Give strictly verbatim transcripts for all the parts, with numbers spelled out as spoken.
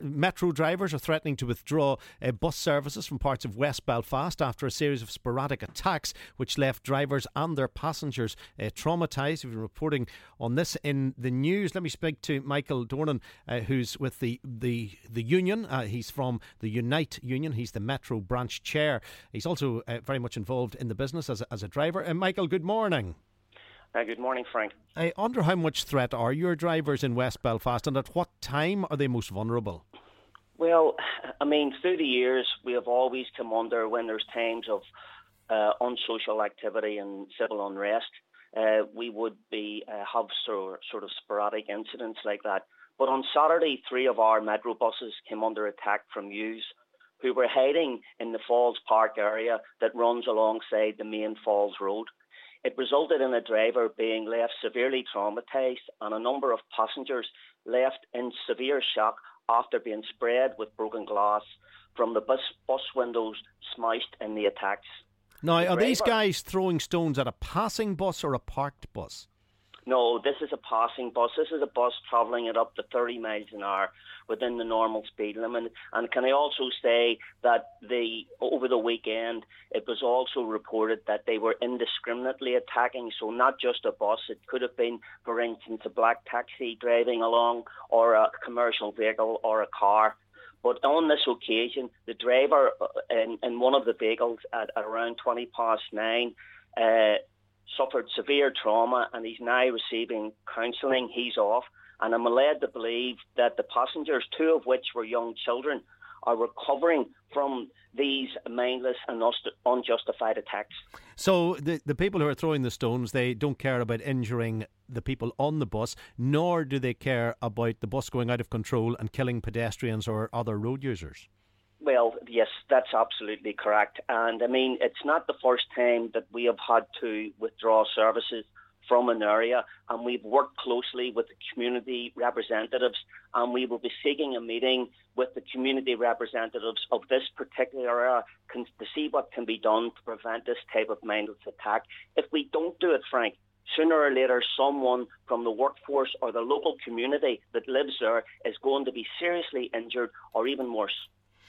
Metro drivers are threatening to withdraw uh, bus services from parts of West Belfast after a series of sporadic attacks which left drivers and their passengers uh, traumatised. We've been reporting on this in the news. Let me speak to Michael Dornan, uh, who's with the the, the union. Uh, he's from the Unite Union. He's the Metro branch chair. He's also uh, very much involved in the business as a, as a driver. Uh, Michael, good morning. Uh, good morning, Frank. I wonder how much threat are your drivers in West Belfast, and at what time are they most vulnerable? Well, I mean, through the years, we have always come under when there's times of uh, unsocial activity and civil unrest. Uh, we would be uh, have sort sort of sporadic incidents like that. But on Saturday, three of our Metro buses came under attack from youths who were hiding in the Falls Park area that runs alongside the main Falls Road. It resulted in a driver being left severely traumatised and a number of passengers left in severe shock after being sprayed with broken glass from the bus, bus windows smashed in the attacks. Now, the are driver, these guys throwing stones at a passing bus or a parked bus? No, this is a passing bus. This is a bus travelling at up to thirty miles an hour within the normal speed limit. And can I also say that the over the weekend, it was also reported that they were indiscriminately attacking. So not just a bus. It could have been, for instance, a black taxi driving along or a commercial vehicle or a car. But on this occasion, the driver in, in one of the vehicles at, at around twenty past nine uh, suffered severe trauma and he's now receiving counselling. He's off. And I'm led to believe that the passengers, two of which were young children, are recovering from these mindless and unjustified attacks. So the, the people who are throwing the stones, they don't care about injuring the people on the bus, nor do they care about the bus going out of control and killing pedestrians or other road users. Well, yes, that's absolutely correct. And I mean, it's not the first time that we have had to withdraw services from an area, and we've worked closely with the community representatives, and we will be seeking a meeting with the community representatives of this particular area to see what can be done to prevent this type of mindless attack. If we don't do it, Frank, sooner or later someone from the workforce or the local community that lives there is going to be seriously injured or even worse.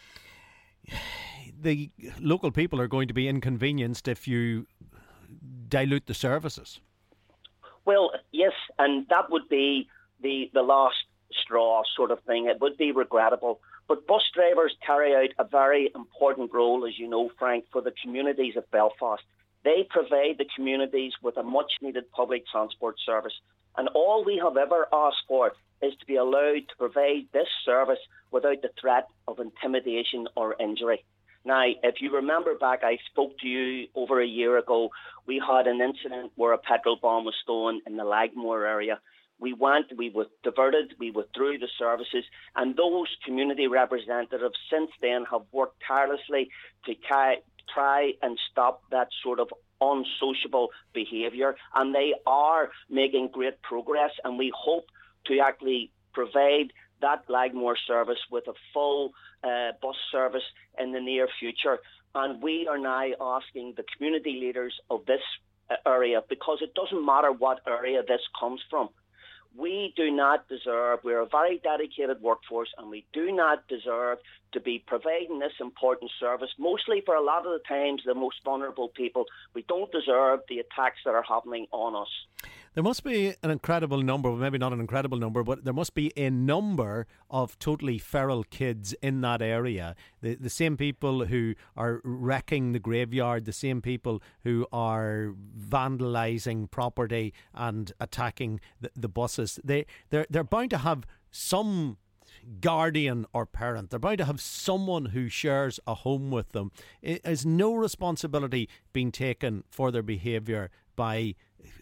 The local people are going to be inconvenienced if you dilute the services. Well, yes, and that would be the, the last straw sort of thing. It would be regrettable. But bus drivers carry out a very important role, as you know, Frank, for the communities of Belfast. They provide the communities with a much-needed public transport service. And all we have ever asked for is to be allowed to provide this service without the threat of intimidation or injury. Now, if you remember back, I spoke to you over a year ago. We had an incident where a petrol bomb was stolen in the Lagmore area. We went, we were diverted, we withdrew the services, and those community representatives since then have worked tirelessly to try and stop that sort of unsociable behaviour, and they are making great progress, and we hope to actually provide that Lagmore service with a full uh, bus service in the near future. And we are now asking the community leaders of this uh, area, because it doesn't matter what area this comes from, we do not deserve, we're a very dedicated workforce, and we do not deserve to be providing this important service, mostly for a lot of the times the most vulnerable people. We don't deserve the attacks that are happening on us. There must be an incredible number, well, maybe not an incredible number, but there must be a number of totally feral kids in that area. The the same people who are wrecking the graveyard, the same people who are vandalising property and attacking the, the buses. They, they're, they're bound to have some guardian or parent. They're bound to have someone who shares a home with them. Is no responsibility being taken for their behaviour by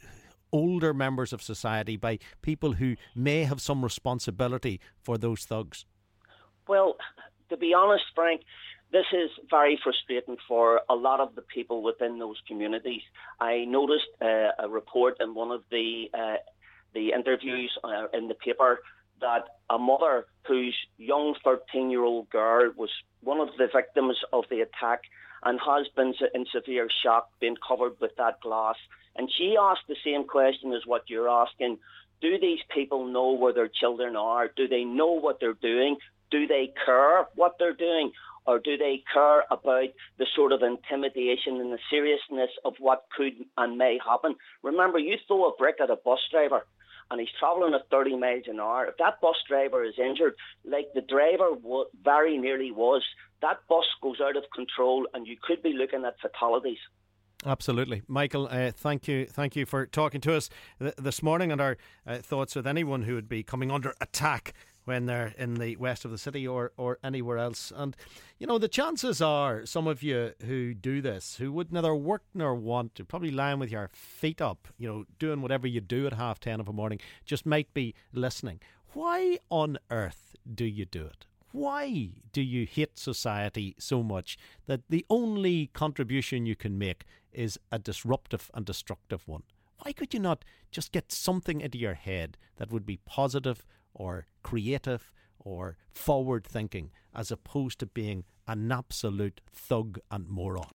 older members of society, by people who may have some responsibility for those thugs? Well, to be honest, Frank, this is very frustrating for a lot of the people within those communities. I noticed uh, a report in one of the uh, the interviews uh, in the paper that a mother whose young thirteen-year-old girl was one of the victims of the attack and has been in severe shock, being covered with that glass. And she asked the same question as what you're asking. Do these people know where their children are? Do they know what they're doing? Do they care what they're doing? Or do they care about the sort of intimidation and the seriousness of what could and may happen? Remember, you throw a brick at a bus driver and he's travelling at thirty miles an hour. If that bus driver is injured, like the driver w- very nearly was, that bus goes out of control and you could be looking at fatalities. Absolutely. Michael, uh, thank you thank you for talking to us th- this morning, and our uh, thoughts with anyone who would be coming under attack when they're in the west of the city or, or anywhere else. And, you know, the chances are some of you who do this, who would neither work nor want to, probably lying with your feet up, you know, doing whatever you do at half ten of a morning, just might be listening. Why on earth do you do it? Why do you hate society so much that the only contribution you can make is a disruptive and destructive one? Why could you not just get something into your head that would be positive or creative or forward thinking, as opposed to being an absolute thug and moron?